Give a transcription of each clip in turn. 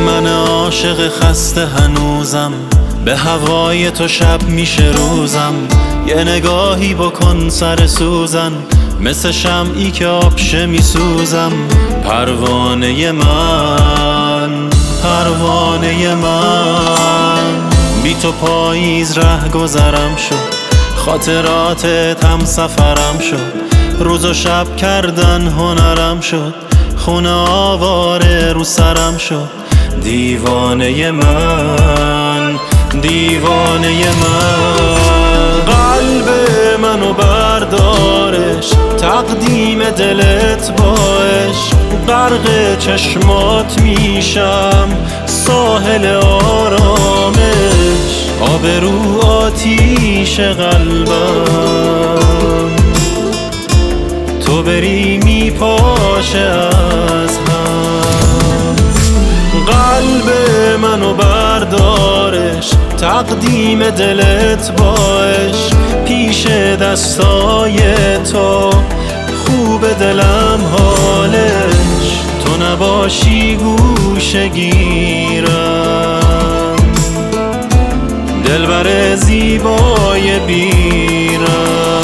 من عاشق خسته هنوزم، به هوای تو شب میشه روزم. یه نگاهی بکن سر سوزن، مثل شمعی که آبشه میسوزم. پروانه من، پروانه من، بی تو پاییز ره گذرم شد، خاطراتت هم سفرم شد. روز و شب کردن هنرم شد، خونه آواره رو سرم شد. دیوانه من، دیوانه من، قلب منو بردارش، تقدیم دلت باش. غرق چشمات میشم، ساحل آرامش، آبرو آتیش قلبم. تو بری میپاشه از هم، قلب منو بردارش، تقدیم دلت باش. پیش دستای تو خوب دلم حالش، تو نباشی گوشه گیرم، دلبر زیبای بیرم.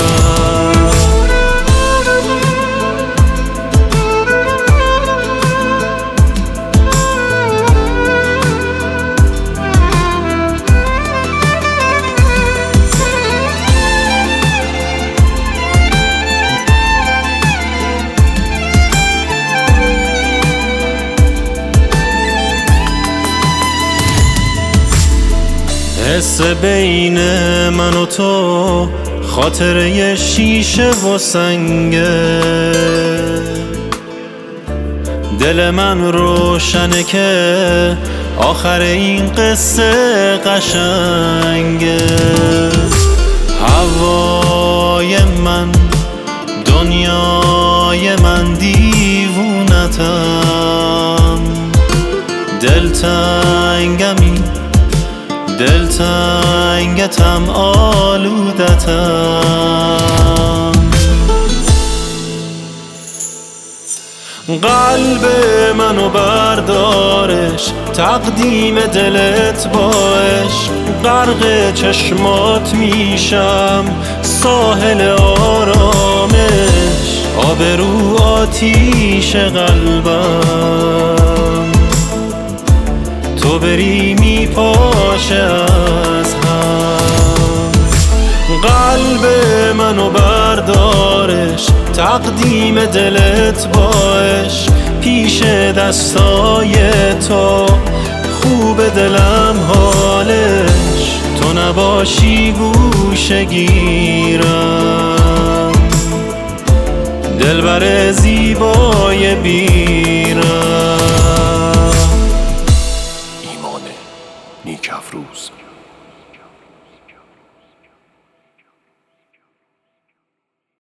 حس بین من و تو، خاطره شیشه و سنگه. دل من روشنه که آخر این قصه قشنگه. هوای من، دنیای من، دیوونتم. دلتنگمی، دلتنگتم، آلودتم. قلب منو بردارش، تقدیم دلت باش. غرق چشمات میشم، ساحل آرامش، آبرو آتیش قلبم. تو بری میپاشه از هم، قلب منو بردارش، تقدیم دلت باش. پیش دستای تو خوب دلم حالش، تو نباشی گوشه گیرم، دلبر زیبای بی